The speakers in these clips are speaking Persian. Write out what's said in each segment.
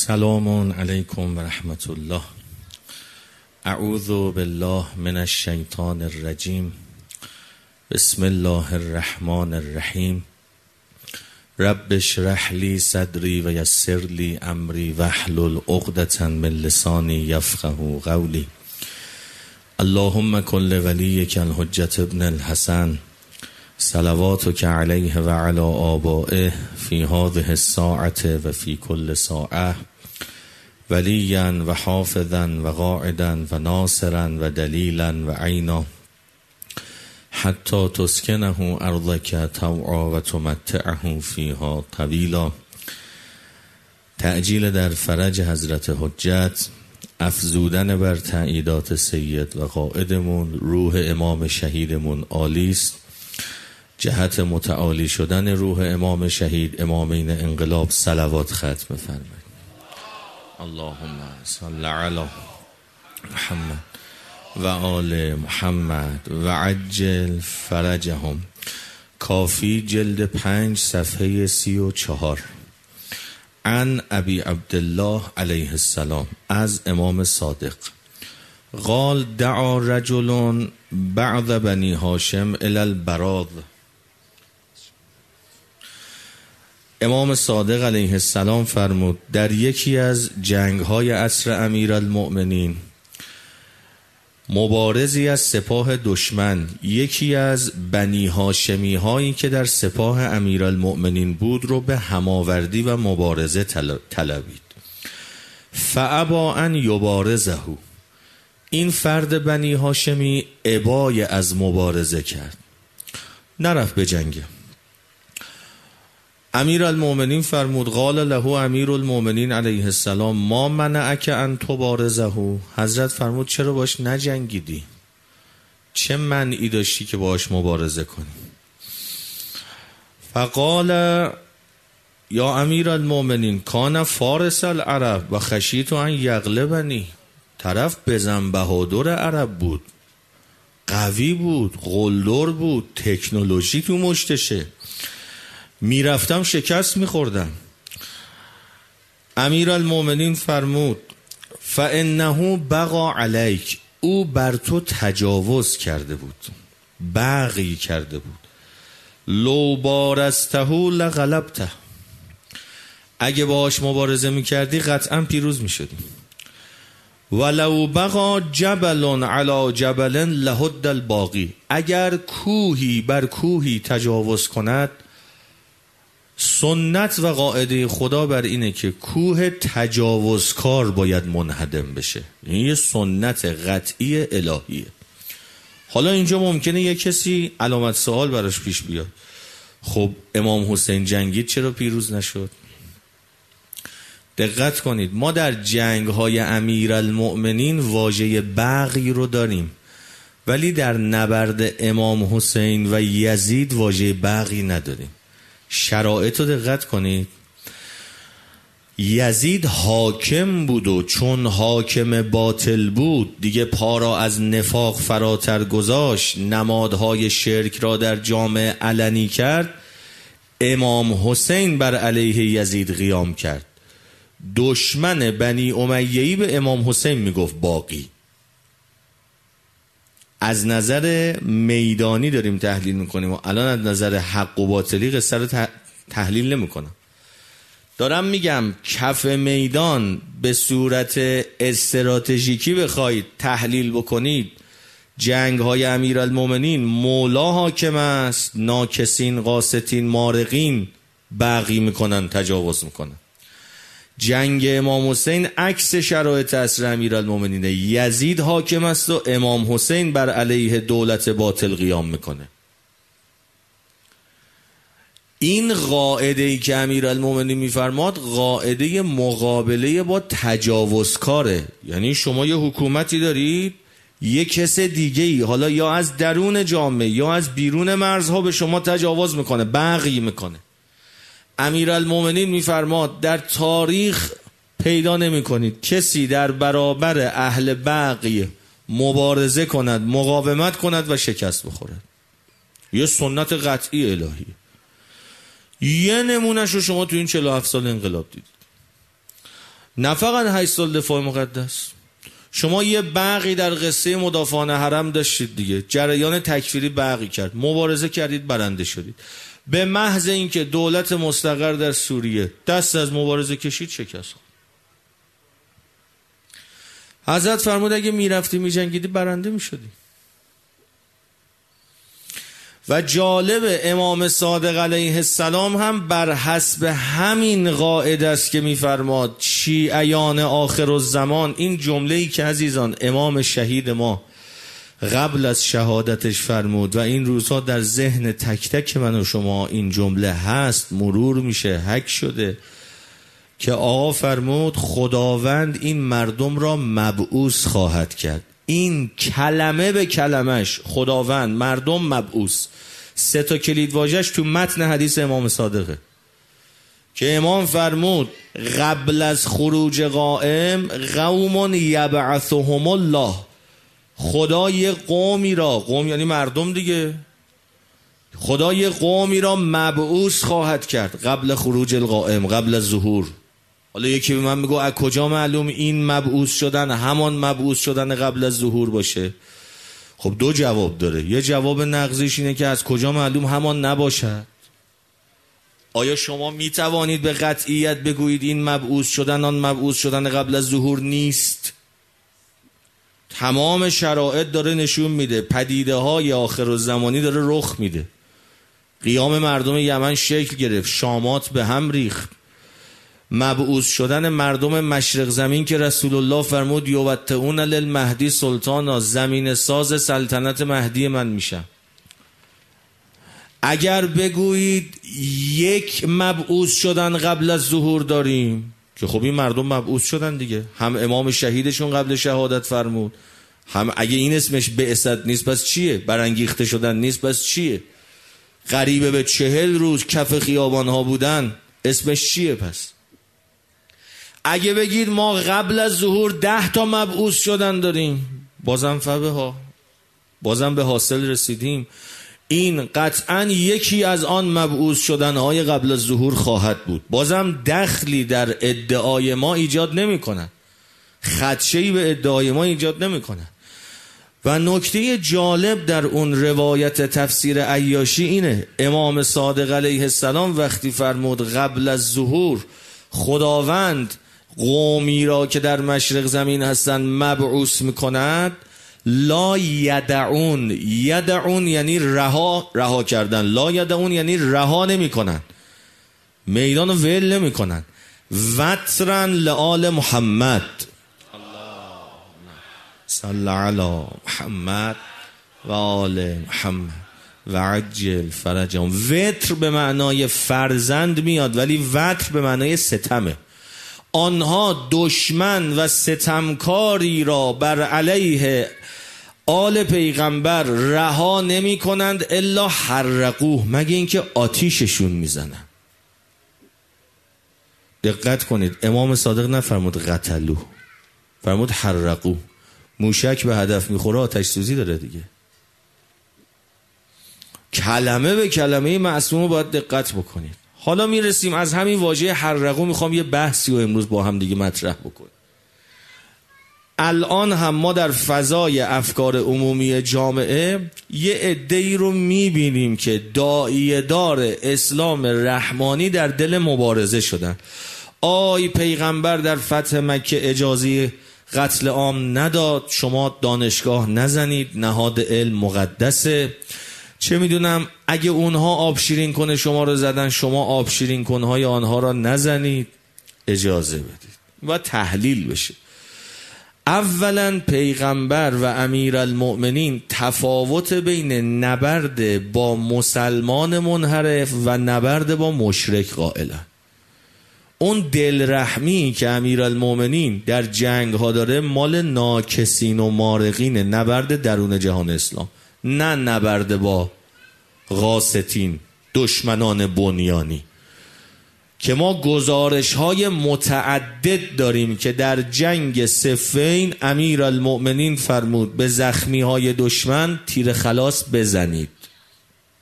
سلام علیکم و رحمت الله. اعوذ بالله من الشیطان الرجیم. بسم الله الرحمن الرحیم. رب اشرح لی صدری و یسر لی امری واحلل عقدة من لسانی یفقهوا قولی. اللهم کن ولیک الحجة ابن الحسن صلواتک علیه و علی آبائه فی هذه الساعة و فی کل ساعة ولیا و حافظا و قاعدا و ناصرا و دلیلا و عینا حتی تسکنه ارضک طوعا و تمتعه فیها طویلا. تعجیل در فرج حضرت حجت، افزودن بر تأییدات سید و قائدمون روح امام شهیدمون عالی است. جهت متعالی شدن روح امام شهید امامین انقلاب صلوات ختم فرمایید. اللهم صل علی محمد و آل محمد و عجل فرجهم. کافی جلد 5 صفحه 34. عن ابی عبدالله علیه السلام، از امام صادق، قال دعا رجل بعض بنی هاشم الی البراض. امام صادق علیه السلام فرمود در یکی از جنگ‌های عصر امیرالمؤمنین مبارزی از سپاه دشمن یکی از بنی هاشمی هایی که در سپاه امیرالمؤمنین بود رو به هماوردی و مبارزه طلبید. فابا ان یبارزه، این فرد بنی هاشمی ابای از مبارزه کرد، نرفت به جنگ. امیرالمؤمنین فرمود قال له امیرالمؤمنین علیه السلام ما منعک ان تبارزه. حضرت فرمود چرا باش نجنگیدی؟ چه منعی داشتی که باش مبارزه کنی؟ فقال یا امیرالمؤمنین کان فارس العرب و خشیت ان یغلبنی. طرف بزن بهادر عرب بود، قوی بود، قلدر بود، تکنولوژی تو مشتشه، میرفتم شکست میخوردم. امیرالمؤمنین فرمود فانه بغى علیک، او بر تو تجاوز کرده بود، بغی کرده بود. لو بارزته لغلبته، اگه باش مبارزه میکردی قطعا پیروز میشدی. ولو بغى جبل علی جبل لهد الباقی، اگر کوهی بر کوهی تجاوز کند، سنت و قاعده خدا بر اینه که کوه تجاوزکار باید منهدم بشه. این یه سنت قطعی الهیه. حالا اینجا ممکنه یه کسی علامت سوال براش پیش بیاد، خب امام حسین جنگید چرا پیروز نشد؟ دقت کنید، ما در جنگ‌های امیرالمؤمنین واژه بغی رو داریم، ولی در نبرد امام حسین و یزید واژه بغی نداریم. شرایط رو دقت کنید. یزید حاکم بود و چون حاکم باطل بود دیگه پا را از نفاق فراتر گذاشت، نمادهای شرک را در جامعه علنی کرد. امام حسین بر علیه یزید قیام کرد. دشمن بنی امیه‌ای به امام حسین میگفت باقی. از نظر میدانی داریم تحلیل میکنیم و الان از نظر حق و باطلی قصه رو تحلیل نمیکنم. دارم میگم کف میدان به صورت استراتژیکی بخواید تحلیل بکنید، جنگ های امیرالمؤمنین مولا حاکم است، ناکسین قاسطین مارقین بغی میکنن، تجاوز میکنن. جنگ امام حسین عکس شرایط عصر امیرالمؤمنینه. یزید حاکم است و امام حسین بر علیه دولت باطل قیام میکنه. این قاعده‌ای که امیرالمؤمنین میفرماد قاعده مقابله با تجاوزکاره. یعنی شما یه حکومتی دارید، یه کس دیگه‌ای حالا یا از درون جامعه یا از بیرون مرزها به شما تجاوز میکنه، بغی میکنه. امیرالمؤمنین میفرماد در تاریخ پیدا نمی کنید کسی در برابر اهل بغی مبارزه کند، مقاومت کند و شکست بخورد. یه سنت قطعی الهی. یه نمونهش رو شما تو این 47 سال انقلاب دیدید. نه فقط 8 سال دفاع مقدس. شما یه برقی در قصه مدافعان حرم داشتید دیگه، جریان تکفیری برقی کرد، مبارزه کردید، برنده شدید. به محض اینکه دولت مستقر در سوریه دست از مبارزه کشید، شکست. حضرت فرمود اگه میرفتی میجنگیدی برنده میشدی. و جالب امام صادق علیه السلام هم بر حسب همین قاعده است که میفرماد شیعیان آخر الزمان، این جمله‌ای که عزیزان امام شهید ما قبل از شهادتش فرمود و این روزها در ذهن تک تک من و شما این جمله هست، مرور میشه، حک شده، که آقا فرمود خداوند این مردم را مبعوث خواهد کرد. این کلمه به کلمش، خداوند، مردم، مبعوث، 3 تا کلید واژه‌اش تو متن حدیث امام صادقه که امام فرمود قبل از خروج قائم قوم یبعثهم الله، خدا یه قومی را، قوم یعنی مردم دیگه، خدا یه قومی را مبعوث خواهد کرد قبل خروج القائم، قبل از ظهور. حالا یکی به من میگه از کجا معلوم این مبعوث شدن همان مبعوث شدن قبل از ظهور باشه؟ خب 2 جواب داره. یه جواب نقضیش اینه که از کجا معلوم همان نباشد؟ آیا شما میتوانید به قطعیت بگویید این مبعوث شدن آن مبعوث شدن قبل از ظهور نیست؟ تمام شرایط داره نشون میده، پدیده های آخر الزمانی داره رخ میده. قیام مردم یمن شکل گرفت، شامات به هم ریخت، مبعوث شدن مردم مشرق زمین که رسول الله فرمود یوطئون للمهدی سلطانا، زمین ساز سلطنت مهدی من میشم. اگر بگویید یک مبعوث شدن قبل از ظهور داریم، که خب این مردم مبعوث شدن دیگه، هم امام شهیدشون قبل شهادت فرمود، هم اگه این اسمش بعثت نیست پس چیه؟ برانگیخته شدن نیست پس چیه؟ قریبه به 40 روز کف خیابان ها بودن اسمش چیه پس؟ اگه بگید ما قبل از ظهور 10 تا مبعوث شدن داریم، بازم فبه ها، بازم به حاصل رسیدیم. این قطعا یکی از آن مبعوث شدنهای قبل از ظهور خواهد بود. بازم دخلی در ادعای ما ایجاد نمی کنن، خدشه‌ای به ادعای ما ایجاد نمی کنن. و نکته جالب در اون روایت تفسیر عیاشی اینه، امام صادق علیه السلام وقتی فرمود قبل از ظهور خداوند قومی را که در مشرق زمین هستن مبعوث میکند، لا یدعون، یدعون یعنی رها کردن، لا یدعون یعنی رها نمی کنن، میدان ول نمی کنن. وترن لآل محمد، صلی علی محمد و آل محمد و عجل فرجهم. وتر به معنای فرزند میاد ولی وتر به معنای ستمه. آنها دشمن و ستمکاری را بر علیه آل پیغمبر رها نمی کنند الا حرقوه، مگه اینکه آتیششون میزنن. دقت کنید، امام صادق نفرمود قتلوه، فرمود حرقوه. موشک به هدف میخوره آتش سوزی داره دیگه. کلمه به کلمه معصوم باید دقت بکنید. حالا میرسیم از همین واژه حرقو، میخوام یه بحثی رو امروز با هم دیگه مطرح بکنیم. الان هم ما در فضای افکار عمومی جامعه یه عده‌ای رو میبینیم که داعیه دار اسلام رحمانی در دل مبارزه شدن. آی پیغمبر در فتح مکه اجازه قتل عام نداد، شما دانشگاه نزنید، نهاد علم مقدسه، چه میدونم اگه اونها آب شیرین کنه شما رو زدن، شما آب شیرین کنهای آنها را نزنید، اجازه بدید و تحلیل بشه. اولا پیغمبر و امیرالمؤمنین تفاوت بین نبرد با مسلمان منحرف و نبرد با مشرک قائلن. اون دلرحمی که امیرالمؤمنین در جنگ ها داره مال ناکسین و مارقین، نبرد درون جهان اسلام، نه نبرد با غاستین، دشمنان بنیانی. که ما گزارش های متعدد داریم که در جنگ صفین امیرالمؤمنین فرمود به زخمی های دشمن تیر خلاص بزنید.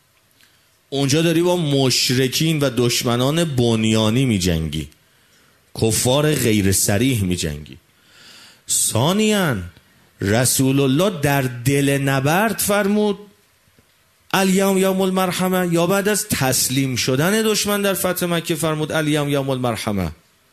اونجا داری با مشرکین و دشمنان بنیانی می جنگی. کفار غیر صریح می جنگی. ثانیاً رسول الله در دل نبرد فرمود الیوم یوم المرحمه، یا بعد از تسلیم شدن دشمن در فتح مکه فرمود الیوم یوم المرحمه؟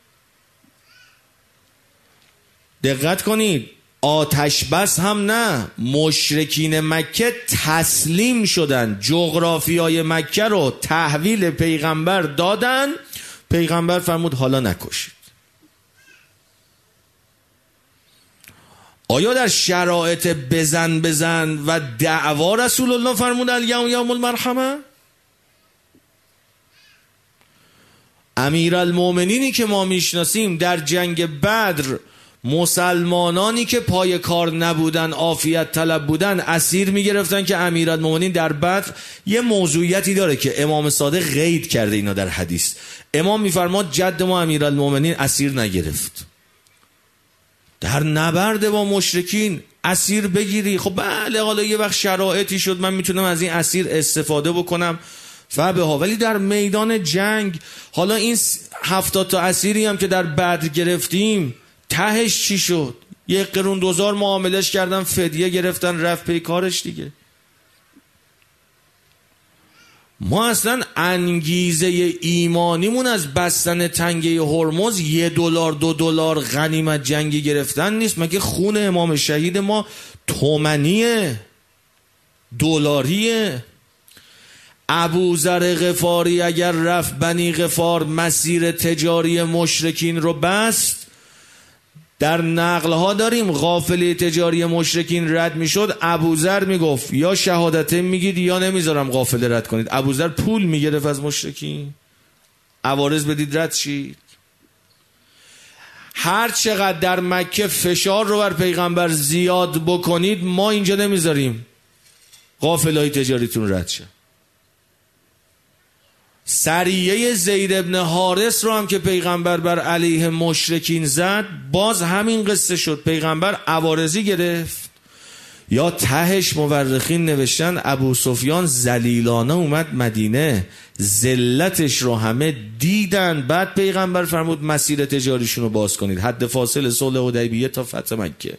دقت کنید، آتش بس هم نه، مشرکین مکه تسلیم شدن، جغرافیای مکه رو تحویل پیغمبر دادن. پیغمبر فرمود حالا نکشید. آیا در شرایط بزن و دعوا رسول الله فرمود الیوم یوم المرحمه؟ امیرالمومنینی که ما میشناسیم در جنگ بدر، مسلمانانی که پای کار نبودن، عافیت طلب بودن، اسیر میگرفتن که امیرالمومنین در بدر یه موضوعیتی داره که امام صادق قید کرده اینا در حدیث. امام میفرماد جد ما امیرالمومنین اسیر نگرفت. در نبرد با مشرکین اسیر بگیری، خب بله حالا یه وقت شرایطی شد من میتونم از این اسیر استفاده بکنم فبها، ولی در میدان جنگ حالا این 70 تا اسیری هم که در بدر گرفتیم تهش چی شد؟ 1 قرون 2000 معاملش کردن، فدیه گرفتن، رفت پی کارش دیگه. ما اصلا انگیزه ایمانیمون از بستن تنگه هرمز $1 $2 غنیمت جنگی گرفتن نیست. مگه خون امام شهید ما تومنیه، دلاریه؟ ابوذر غفاری اگر رفت بنی غفار مسیر تجاری مشرکین رو بست، در نقل ها داریم قافله تجاری مشرکین رد میشد، ابوذر میگفت یا شهادته میگید یا نمیذارم قافله رد کنید. ابوذر پول میگرفت از مشرکین، عوارض بدید رد شید. هر چقدر در مکه فشار رو بر پیغمبر زیاد بکنید ما اینجا نمیذاریم قافله های تجاریتون رد شه. سریه زید ابن حارس رو هم که پیغمبر بر علیه مشرکین زد، باز همین قصه شد، پیغمبر عوارضی گرفت. یا تهش مورخین نوشتن ابو سفیان ذلیلانه اومد مدینه، ذلتش رو همه دیدن، بعد پیغمبر فرمود مسیر تجاریشون رو باز کنید، حد فاصل صلح حدیبیه تا فتح مکه.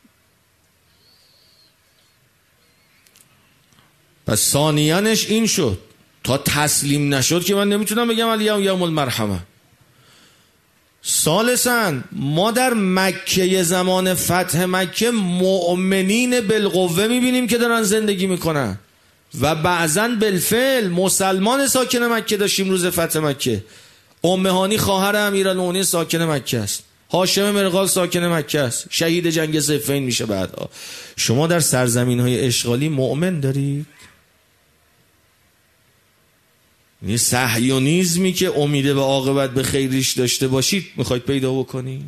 پس ثانیانش این شد، تا تسلیم نشد که من نمیتونم بگم الیوم یوم المرحمه. ثالثاً ما در مکه زمان فتح مکه مؤمنین بالقوه میبینیم که دارن زندگی میکنن و بعضاً بالفعل مسلمان ساکن مکه داشتیم. روز فتح مکه ام هانی خواهر امیرالمومنین ساکن مکه است، هاشم مرغال ساکن مکه است، شهید جنگ صفین میشه بعدها. شما در سرزمین‌های اشغالی مؤمن دارید؟ این صهیونیزمی که امید به عاقبت به خیریش داشته باشید میخواید پیدا بکنید؟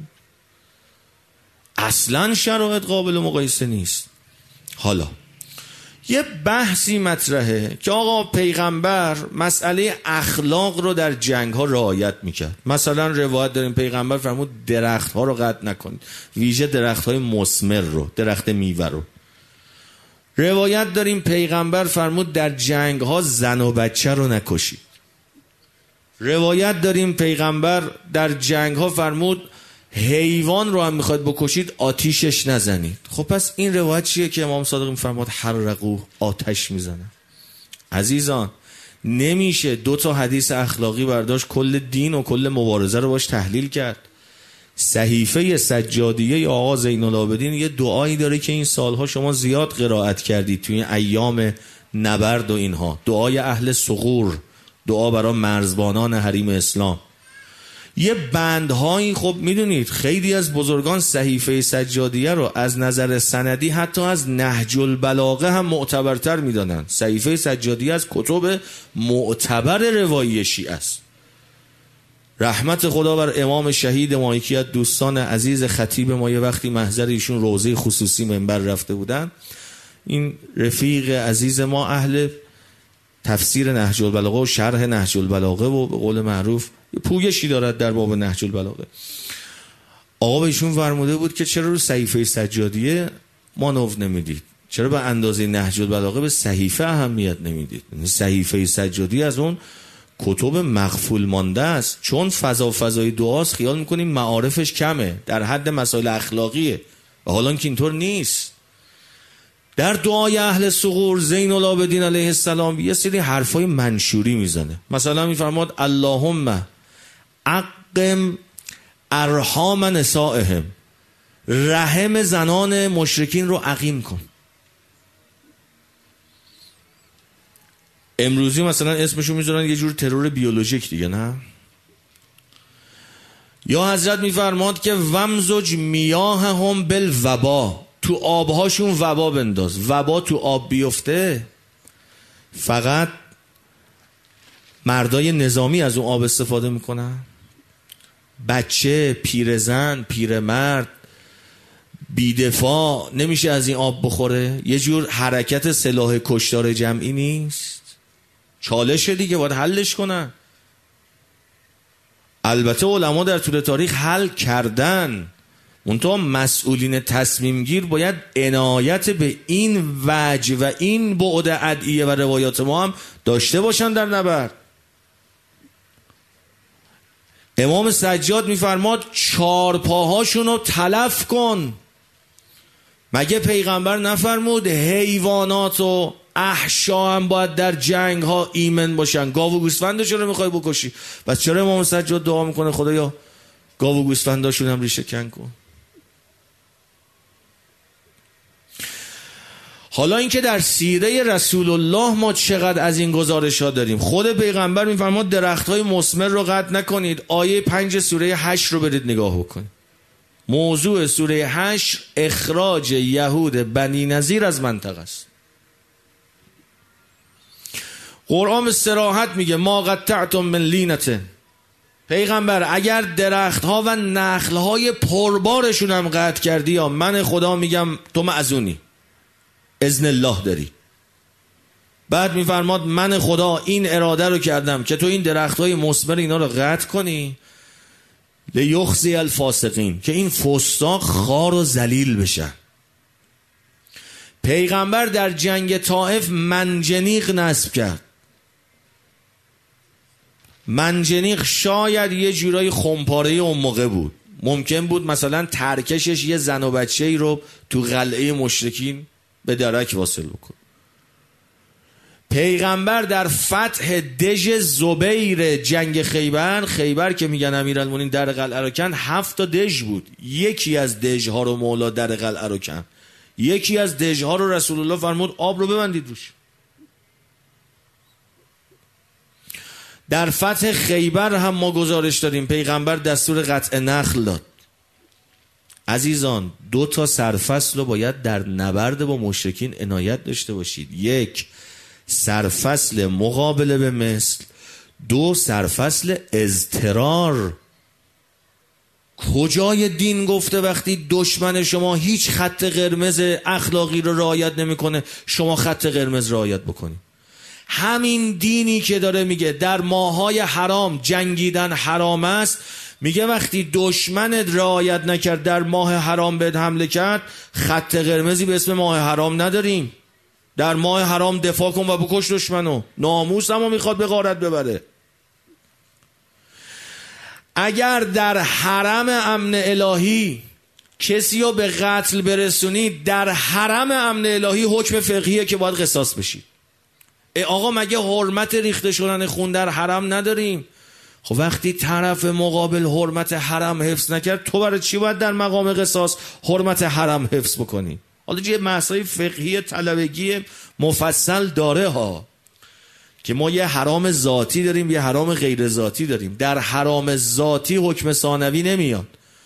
اصلا شرایط قابل مقایسه نیست. حالا یه بحثی مطرحه که آقا پیغمبر مسئله اخلاق رو در جنگ ها رعایت میکرد. مثلا روایت داریم پیغمبر فرمود درخت ها رو قطع نکنید، ویژه درخت های مثمر رو، درخت میوه رو. روایت داریم پیغمبر فرمود در جنگ ها زن و بچه رو نکشید. روایت داریم پیغمبر در جنگ ها فرمود حیوان رو هم میخواید بکشید آتیشش نزنید. خب پس این روایت چیه که امام صادق میفرماد حرقوه، آتش میزنه؟ عزیزان نمیشه 2 حدیث اخلاقی برداشت کل دین و کل مبارزه رو باش تحلیل کرد. صحیفه سجادیه آقا زین العابدین یه دعایی داره که این سالها شما زیاد قرائت کردید توی ایام نبرد و اینها، دعای اهل ثغور، دعا برای مرزبانان حریم اسلام. یه بندهایی خب میدونید خیلی از بزرگان صحیفه سجادیه رو از نظر سندی حتی از نهج البلاغه هم معتبرتر میدانن. صحیفه سجادیه از کتب معتبر روایی شیعه است. رحمت خدا بر امام شهید ما، یکی از دوستان عزیز خطیب ما، یه وقتی محضر ایشون روضه خصوصی منبر رفته بودن، این رفیق عزیز ما اهل تفسیر نهج البلاغه و شرح نهج البلاغه و به قول معروف پویشی دارد در باب نهج البلاغه. آقا بهشون فرموده بود که چرا رو صحیفه سجادیه مانو نمیدید، چرا به اندازه نهج البلاغه به صحیفه اهمیت نمیدید؟ صحیفه سجادیه از اون کتب مغفول مانده است. چون فضای دعاست خیال میکنیم معارفش کمه، در حد مسائل اخلاقیه، و حالا که اینطور نیست. در دعای اهل ثغور زین العابدین علیه السلام یه سری حرفای منشوری میزنه. مثلا میفرماد اللهم عقم ارحام نسائهم، رحم زنان مشرکین رو عقیم کن. امروزی مثلا اسمشو میذارن یه جور ترور بیولوژیک دیگه، نه؟ یا حضرت میفرماد که ومزج میاههم بالوبا، تو آبهاشون وبا بنداز. وبا تو آب بیفته فقط مردای نظامی از اون آب استفاده میکنن؟ بچه، پیرزن، پیرمرد، بیدفاع نمیشه از این آب بخوره؟ یه جور حرکت سلاح کشتار جمعی نیست؟ چالشه دیگه، باید حلش کنن. البته علما در طول تاریخ حل کردن، منتها مسئولین تصمیم گیر باید عنایت به این وجه و این بعد ادعیه و روایات ما هم داشته باشن در نبرد. امام سجاد میفرماد 4 پاهاشون رو تلف کن. مگه پیغمبر نفرمود حیوانات و احشا هم باید در جنگ ها ایمن باشن؟ گاو و گوسفند چرا میخوای بکشی؟ بس چرا امام سجاد دعا میکنه خدایا گاو و گوسفنداشون هم ریشه کن کن؟ حالا اینکه در سیره رسول الله ما چقدر از این گزارش ها داریم. خود پیغمبر میفرماد درخت های مثمر رو قطع نکنید. آیه 5 سوره 8 رو برید نگاه بکنید. موضوع سوره 8 اخراج یهود بنی نظیر از منطقه است. قرآن به صراحت میگه ما قطعتم من لینته. پیغمبر اگر درخت ها و نخل های پربارشون هم قطع کردی، یا من خدا میگم تو معذونی، اذن الله داری. بعد میفرماد من خدا این اراده رو کردم که تو این درخت های مثمر اینا رو قطع کنی لیخزی الفاسقین، که این فساق خوار و ذلیل بشن. پیغمبر در جنگ طائف منجنیق نصب کرد. منجنیق شاید یه جورای خمپاره اون موقع بود. ممکن بود مثلا ترکشش یه زن و بچه‌ای رو تو قلعه مشرکین به درک واصل بکن. پیغمبر در فتح دژ زبیر جنگ خیبر که میگن امیرالمومنین در قلعه رو کند، 7 تا دژ بود. یکی از دژها رو مولا در قلعه رو کند. یکی از دژها رو رسول الله فرمود آب رو ببندید روش. در فتح خیبر هم ما گزارش داریم پیغمبر دستور قطع نخل داد. عزیزان 2 تا سرفصل رو باید در نبرد با مشرکین عنایت داشته باشید. 1 سرفصل مقابله به مثل، 2 سرفصل اضطرار. کجای دین گفته وقتی دشمن شما هیچ خط قرمز اخلاقی رو رعایت نمیکنه شما خط قرمز رعایت بکنید؟ همین دینی که داره میگه در ماهای حرام جنگیدن حرام است، میگه وقتی دشمنت رعایت نکرد در ماه حرام بهت حمله کرد، خط قرمزی به اسم ماه حرام نداریم. در ماه حرام دفاع کن و بکش دشمنو. ناموس اما میخواد به غارت ببره. اگر در حرم امن الهی کسی رو به قتل برسونید، در حرم امن الهی حکم فقهیه که باید قصاص بشید. آقا مگه حرمت ریخته شدن خون در حرم نداریم؟ خب وقتی طرف مقابل حرمت حرم حفظ نکرد، تو برای چی باید در مقام قصاص حرمت حرم حفظ بکنی؟ حالا یه مسائل فقهی طلبگی مفصل داره ها، که ما یه حرام ذاتی داریم یه حرام غیر ذاتی داریم. در حرام ذاتی حکم ثانوی نمیاد.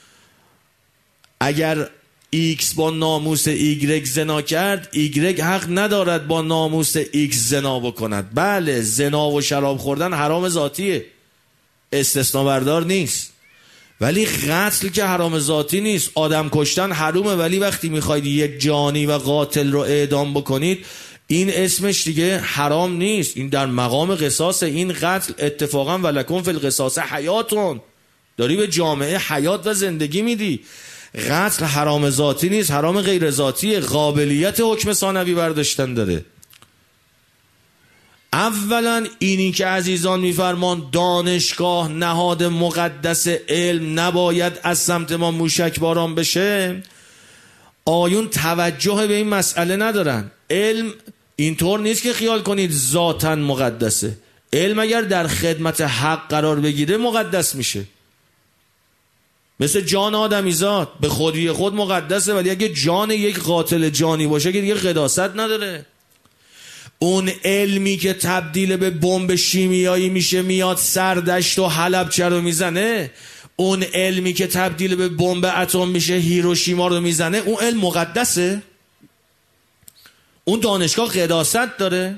اگر ایکس با ناموس ایگرگ زنا کرد، ایگرگ حق ندارد با ناموس ایکس زنا بکند. بله زنا و شراب خوردن حرام ذاتیه، استثناء بردار نیست. ولی قتل که حرام ذاتی نیست. آدم کشتن حرومه، ولی وقتی میخواید یک جانی و قاتل رو اعدام بکنید این اسمش دیگه حرام نیست. این در مقام قصاص. این قتل اتفاقا ولکم فی القصاص حیاتون، داری به جامعه حیات و زندگی میدی. قتل حرام ذاتی نیست، حرام غیر ذاتیه. قابلیت حکم ثانوی برداشتن داره. اولا اینی که عزیزان میفرمان دانشگاه نهاد مقدس علم نباید از سمت ما موشک باران بشه، آیون توجه به این مسئله ندارن. علم اینطور نیست که خیال کنید ذاتاً مقدسه. علم اگر در خدمت حق قرار بگیره مقدس میشه. مثل جان آدمیزاد به خودی خود مقدسه، ولی اگه جان یک قاتل جانی باشه که دیگه قداست نداره. اون علمی که تبدیل به بمب شیمیایی میشه میاد سردشت و حلبچه رو میزنه، اون علمی که تبدیل به بمب اتم میشه هیروشیما رو میزنه، اون علم مقدسه؟ اون دانشگاه قداست داره؟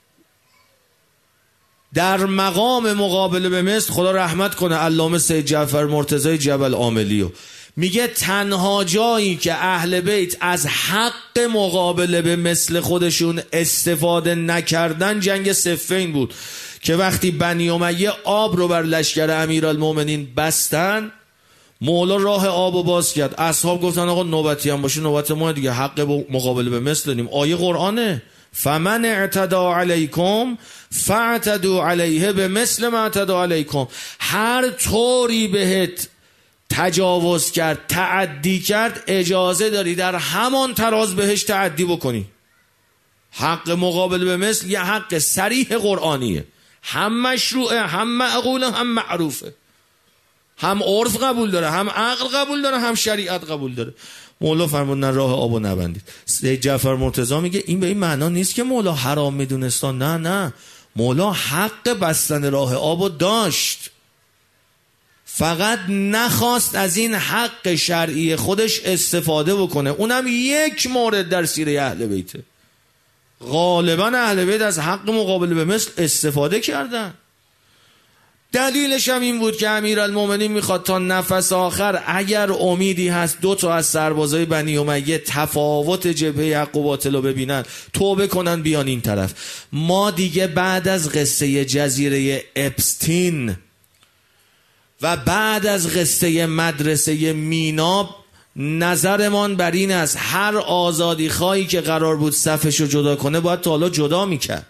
در مقام مقابله به مثل خدا رحمت کنه علامه سید جعفر مرتضی جبل عاملیو میگه تنها جایی که اهل بیت از حق مقابله به مثل خودشون استفاده نکردن جنگ صفین بود که وقتی بنی امیه آب رو بر لشکر امیرالمومنین بستن، مولا راه آب رو باز کرد. اصحاب گفتن آقا نوبتی هم باشه نوبت ما دیگه، حق مقابله به مثل داریم. آیه قرآنه فمن اعتدى علیکم فاعتدوا علیه بمثل ما اعتدى علیکم. هر طوری بهت تجاوز کرد، تعدی کرد، اجازه داری در همان تراز بهش تعدی بکنی. حق مقابل به مثل یه حق صریح قرآنیه، هم مشروعه، هم معقوله، هم معروفه، هم عرف قبول داره، هم عقل قبول داره، هم شریعت قبول داره. مولا فرمودن راه آبو نبندید. سید جعفر مرتضی میگه این به این معنا نیست که مولا حرام میدونستان، نه، مولا حق بستن راه آبو داشت، فقط نخواست از این حق شرعی خودش استفاده بکنه. اونم یک مورد در سیره اهل بیته. غالبا اهل بیت از حق مقابله به مثل استفاده کردن. دلیلش هم این بود که امیرالمومنین میخواد تا نفس آخر اگر امیدی هست 2 از سربازای بنی امیه تفاوت جبهه حق و باطل رو ببینن، توبه کنن بیان این طرف. ما دیگه بعد از قصه جزیره اپستین و بعد از قصه مدرسه مینا نظرمان بر این است هر آزادی خواهی که قرار بود صفشو جدا کنه باید تا حالا جدا میکرد.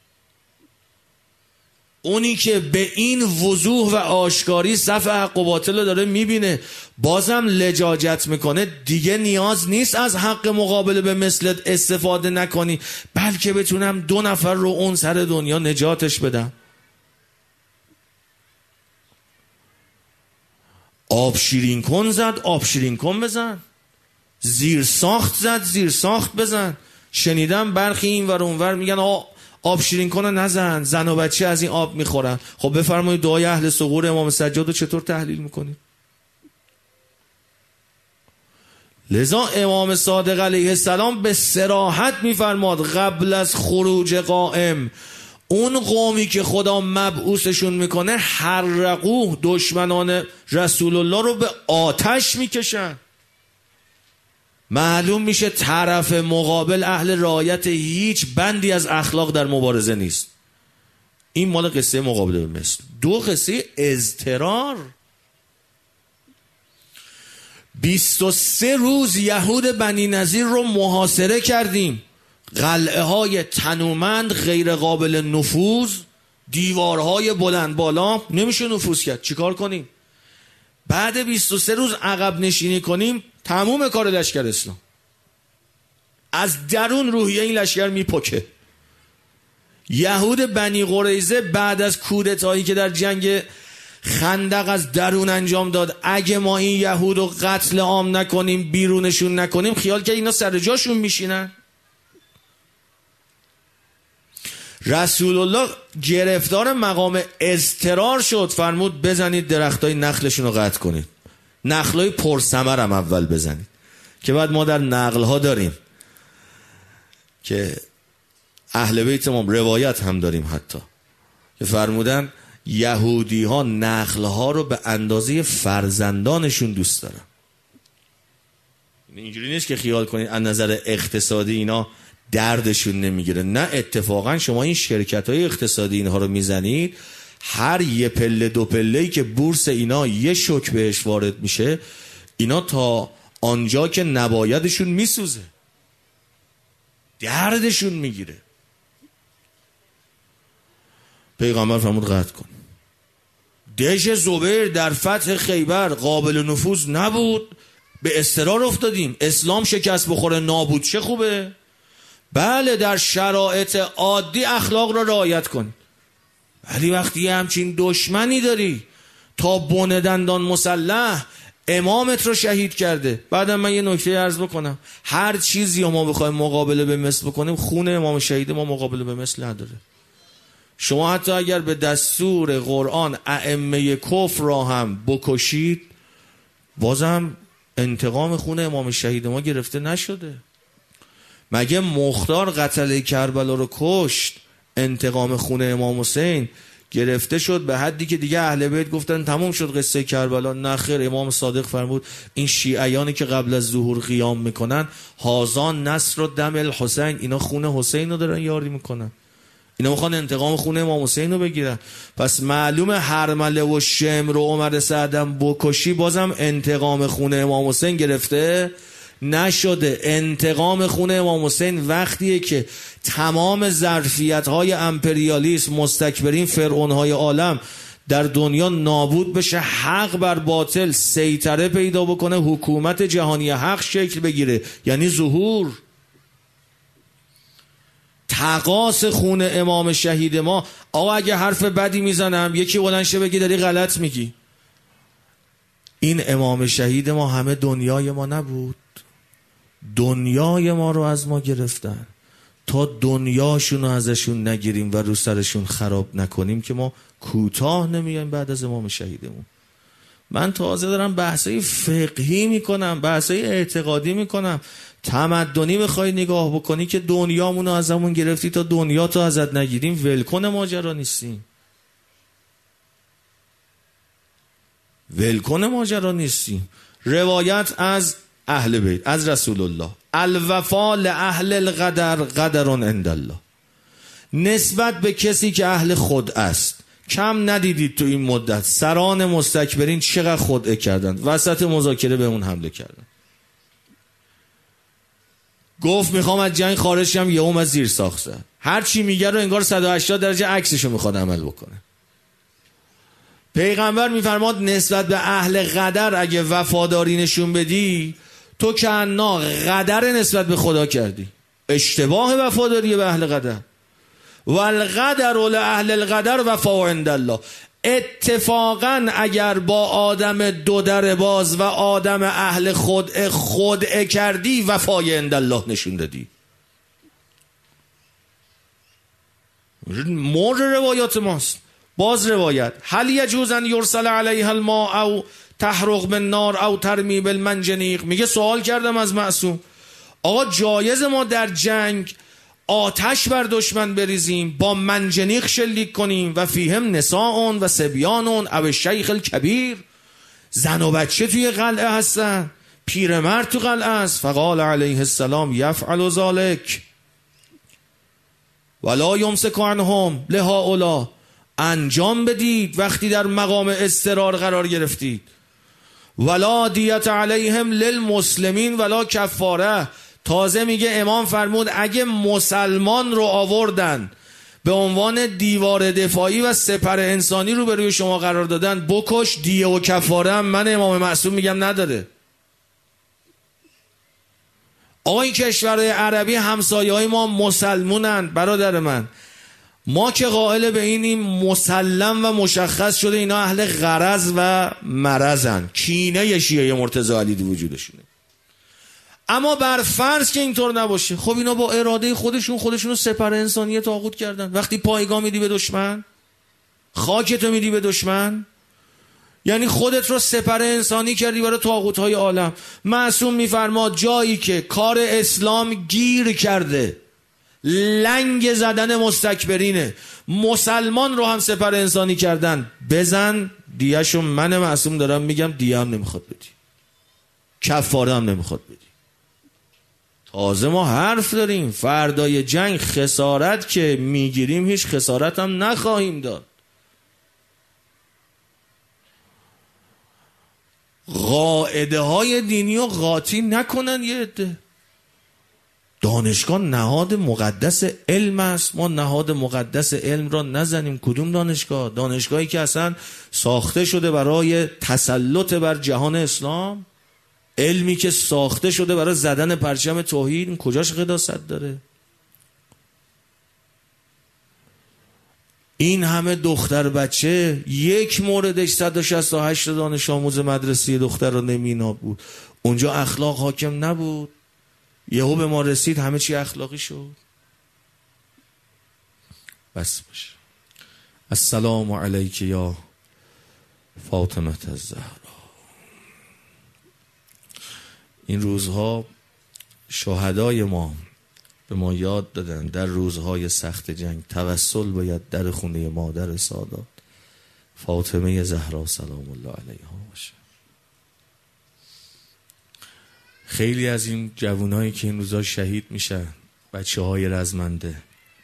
اونی که به این وضوح و آشکاری صف حق و باطل رو داره میبینه بازم لجاجت میکنه، دیگه نیاز نیست از حق مقابله به مثلت استفاده نکنی، بلکه بتونم 2 نفر رو اون سر دنیا نجاتش بدم. آب شیرین کن زد، آب شیرین کن بزن. زیر ساخت زد، زیر ساخت بزن. شنیدم برخی این ور اون ور میگن آب شیرین کنه نزن، زن و بچه از این آب میخورن. خب بفرمایید دعای اهل ثغور امام سجاد رو چطور تحلیل میکنید؟ لذا امام صادق علیه السلام به صراحت میفرماد قبل از خروج قائم اون قومی که خدا مبعوثشون میکنه حرقوه، دشمنان رسول الله رو به آتش میکشن. معلوم میشه طرف مقابل اهل رعایت هیچ بندی از اخلاق در مبارزه نیست. این مال قصه مقابله به مثل. 2 قصه اضطرار. 23 روز یهود بنی نظیر رو محاصره کردیم. قلعه های تنومند غیر قابل نفوذ، دیوارهای بلند بالا، نمیشه نفوذ کرد. چیکار کنیم؟ بعد 23 روز عقب نشینی کنیم تموم کار لشکر اسلام. از درون روحیه این لشکر میپکه. یهود بنی قریظه بعد از کودتایی که در جنگ خندق از درون انجام داد، اگه ما این یهود رو قتل عام نکنیم، بیرونشون نکنیم، خیال که اینا سر جاشون میشینن. رسول الله گرفتار مقام اضطرار شد، فرمود بزنید درختای نخلشون رو قطع کنید، نخلای پرثمر هم اول بزنید. که بعد ما در نقلها داریم که اهل بیت ما روایت هم داریم حتی که فرمودن یهودی ها نخلها رو به اندازه فرزندانشون دوست دارن. اینجوری نیست که خیال کنید از نظر اقتصادی اینا دردشون نمیگیره، نه، اتفاقا شما این شرکت های اقتصادی اینها رو میزنید، هر یه پله 2 پله‌ای که بورس اینا یه شوک بهش وارد میشه، اینا تا آنجا که نبایدشون میسوزه، دردشون میگیره. پیغمبر فرمود قطع کن. دژ زبیر در فتح خیبر قابل نفوذ نبود، به اضطرار افتادیم. اسلام شکست بخوره نابود چه خوبه؟ بله در شرایط عادی اخلاق را رعایت کن، ولی وقتی همچین دشمنی داری تا بن دندان مسلح امامت رو شهید کرده. بعدم من یه نکته عرض بکنم، هر چیزی ما بخوایم مقابله به مثل بکنیم، خون امام شهید ما مقابله به مثل نداره. شما حتی اگر به دستور قرآن ائمه کفر را هم بکشید، بازم انتقام خون امام شهید ما گرفته نشده. مگه مختار قتل کربلا رو کشت، انتقام خون امام حسین گرفته شد به حدی که دیگه اهل بیت گفتن تموم شد قصه کربلا؟ نه خیر، امام صادق فرمود این شیعیانی که قبل از ظهور قیام میکنن هازان نصر و دم الحسین، اینا خون حسین رو دارن یاری میکنن، اینا میخوان انتقام خون امام حسین رو بگیرن. پس معلومه هرمله و شمر و عمر سعدم بکشی، بازم انتقام خون امام حسین گرفته نشده. انتقام خون امام حسین وقتیه که تمام ظرفیت‌های امپریالیسم، مستکبرین، فرعون‌های عالم در دنیا نابود بشه، حق بر باطل سیطره پیدا بکنه، حکومت جهانی حق شکل بگیره، یعنی ظهور. تقاص خون امام شهید ما. آقا اگه حرف بدی میزنم یکی بلند شه بگی داری غلط میگی. این امام شهید ما همه دنیای ما نبود، دنیای ما رو از ما گرفتن. تا دنیاشون رو ازشون نگیریم و رو سرشون خراب نکنیم که ما کوتاه نمیایم بعد از امام شهیدمون. من تازه دارم بحثای فقهی میکنم، بحثای اعتقادی میکنم. تمدنی بخوای نگاه بکنی که دنیامون رو ازمون گرفتی، تا دنیا تو ازت نگیریم ولکن ماجرا نیستیم، ولکن ماجرا نیستیم. روایت از اهل بیت، از رسول الله: الوفا لاهل القدر قدر عند الله. نسبت به کسی که اهل خود است. کم ندیدید تو این مدت سران مستکبرین چقدر خدعه کردند، وسط مذاکره به اون حمله کردند. گفت میخوام از جنگ خارج شم، یهو از زیر ساخت زد. هر چی میگه رو انگار 180 درجه عکسشو میخواد عمل بکنه. پیغمبر میفرماد نسبت به اهل قدر اگه وفاداری نشون بدی، تو کانا قدر نسبت به خدا کردی. اشتباه وفاداری به اهل قدر. والقدر لاهل القدر وفا عند الله. اتفاقا اگر با آدم دو در باز و آدم اهل خدعه کردی، وفای عند الله نشون دادی. مور روایات ماست. باز روایت: هل یجوز ان یرسل علیها الماء او تحرق بالنار او ترمی بالمنجنیق. میگه سوال کردم از معصوم، آقا جایز ما در جنگ آتش بر دشمن بریزیم، با منجنیق شلیک کنیم و فیهم نساء و صبیان او شیخ الکبیر، زن و بچه توی قلعه هستن، پیرمرد تو قلعه است. فقال علیه السلام: یفعل ذلک ولا یمسک عنهم لهؤلاء. انجام بدید وقتی در مقام اضطرار قرار گرفتید. ولا دیت علیهم للمسلمین ولا کفاره. تازه میگه امام فرمود اگه مسلمان رو آوردن به عنوان دیوار دفاعی و سپر انسانی رو به روی شما قرار دادن، بکش، دیه و کفاره هم من امام معصوم میگم نداره. آقا این کشورهای عربی همسایه های ما مسلمونن برادر من. ما که قائل به اینیم مسلم و مشخص شده اینا اهل غرض و مرضن، کینه شیعه مرتضی علی دی وجودشونه. اما بر فرض که اینطور نباشه، خب اینا با اراده خودشون سپر انسانی طاغوت کردن. وقتی پایگاه میدی به دشمن، خاکتو میدی به دشمن، یعنی خودت رو سپر انسانی کردی برای طاغوت‌های عالم. معصوم میفرماد جایی که کار اسلام گیر کرده، لنگ زدن مستکبرینه، مسلمان رو هم سپر انسانی کردن، بزن دیهشو. من معصوم دارم میگم دیه هم نمیخواد بدی، کفاره هم نمیخواد بدی. تازه ما حرف داریم فردای جنگ خسارت که میگیریم هیچ خسارت هم نخواهیم داد. قاعده های دینی رو قاطی نکنن یه عده. دانشگاه نهاد مقدس علم است، ما نهاد مقدس علم را نزنیم. کدوم دانشگاه؟ دانشگاهی که اصلا ساخته شده برای تسلط بر جهان اسلام، علمی که ساخته شده برای زدن پرچم توحید، این کجاش قداست داره؟ این همه دختر بچه، یک موردش 168 دانش آموز مدرسه دختر رو نمیناب بود. اونجا اخلاق حاکم نبود، یهو به ما رسید همه چی اخلاقی شد. بس باشه. السلام علیک یا فاطمه الزهرا. این روزها شهدای ما به ما یاد دادن در روزهای سخت جنگ توسل باید در خونه مادر سادات فاطمه زهرا سلام الله علیها باشه. خیلی از این جوانایی که این روزها شهید میشن، بچه های رزمنده،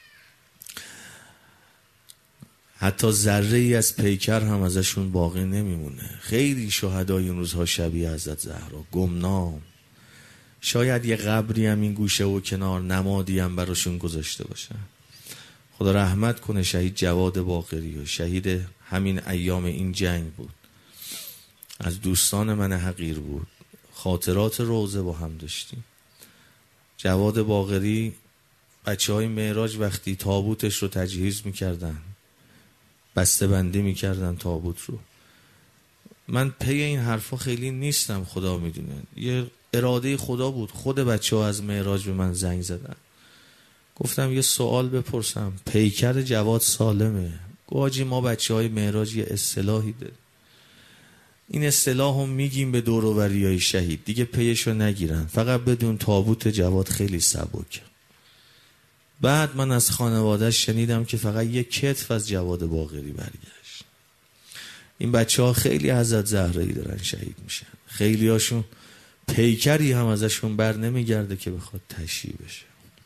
حتی ذره ای از پیکر هم ازشون باقی نمیمونه. خیلی شهدای این روزها شبیه حضرت زهرا، گمنام. شاید یه قبری هم این گوشه و کنار، نمادی هم براشون گذاشته باشن. خدا رحمت کنه شهید جواد باقری و شهید همین ایام این جنگ بود، از دوستان من حقیر بود، خاطرات روزه با هم داشتیم. جواد باقری بچه های معراج وقتی تابوتش رو تجهیز میکردن، بسته بندی میکردن تابوت رو، من پی این حرفا خیلی نیستم، خدا میدونه، یه اراده خدا بود. خود بچه ها از معراج به من زنگ زدن، گفتم یه سوال بپرسم، پیکر جواد سالمه؟ گواجی ما بچه های معراج یه اصطلاحی داریم، این اصطلاح هم میگیم به دوروبری های شهید، دیگه پیشو نگیرن، فقط بدون تابوت جواد خیلی سبک. بعد من از خانواده‌اش شنیدم که فقط یه کتف از جواد باقری برگشت. این بچه ها خیلی حضرت زهرایی دارن شهید میشن، خیلی هاشون پیکری هم ازشون بر نمیگرده که بخواد تشییع بشه.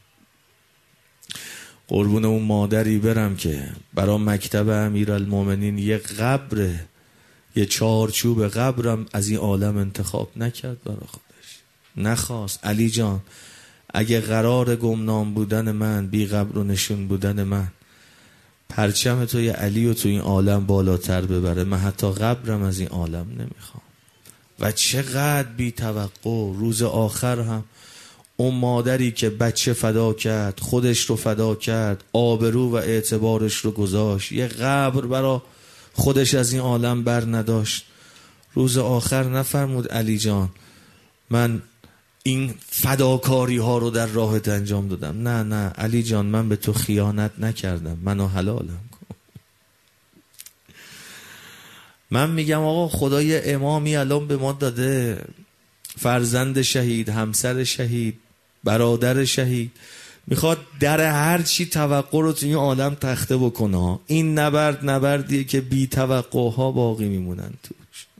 قربون اون مادری برم که برای مکتب امیرالمومنین یه قبر، یه چارچوب قبرم از این عالم انتخاب نکرد برای خودش، نخواست. علی جان اگه قرار گمنام بودن من، بی قبر و نشون بودن من، پرچم توی علی و تو این عالم بالاتر ببره، من حتی قبرم از این عالم نمیخوام. و چقدر بی توقع روز آخر هم اون مادری که بچه فدا کرد، خودش رو فدا کرد، آبرو و اعتبارش رو گذاشت، یه قبر برا خودش از این عالم بر نداشت، روز آخر نفرمود علی جان من این فداکاری ها رو در راهت انجام دادم؟ نه علی جان من به تو خیانت نکردم، منو حلالم کن. من میگم آقا خدای امامی الان به ما داده، فرزند شهید، همسر شهید، برادر شهید، میخواد در هر چی توقع رو تو این عالم تخته بکنه. این نبردیه که بی توقع ها باقی میمونن توش.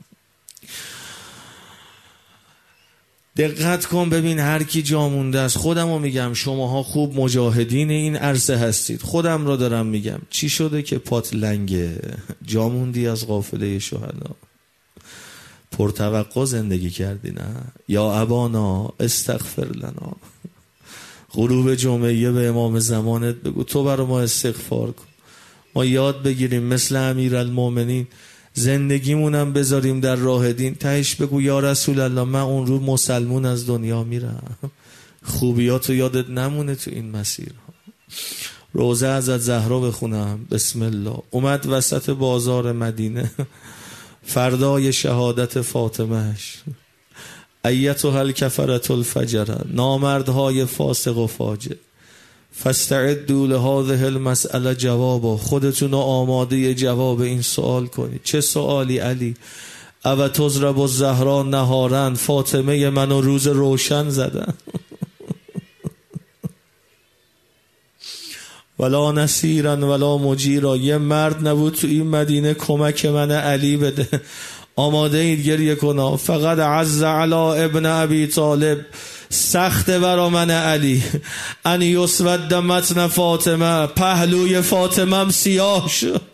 دقت کن ببین هر کی جا مونده است. خودمو میگم شماها خوب مجاهدین این عرصه هستید، خودم رو دارم میگم، چی شده که پات لنگه؟ جا موندی از قافله شهدا، پرتوقع زندگی کردی نه؟ یا ابانا استغفر لنا. غروب جمعه به امام زمانت بگو تو برای ما استغفار کن، ما یاد بگیریم مثل امیرالمومنین زندگیمونم بذاریم در راه دین. تهش بگو یا رسول الله من اون رو مسلمون از دنیا میرم، خوبیاتو یادت نمونه تو این مسیر. روزه حضرت زهرا بخونم، بسم الله. اومد وسط بازار مدینه فردای شهادت فاطمهش، ایتها الکفرة الفجر، نامردهای فاسق و فاجر، فاستعدوا لهذه المسئله جوابا، خودتون آماده جواب این سوال کنید. چه سوالی علی؟ او تضرب الزهرا نهارا، فاطمه منو روز روشن زدن. ولا نصیرا ولا مجیرا، یه مرد نبود تو این مدینه کمک من علی بده. آماده اید گریه کنم. فقط عز علی ابن ابی طالب، سخت برا من علی، ان یسود متن فاطمه، پهلوی فاطمه سیاه شد.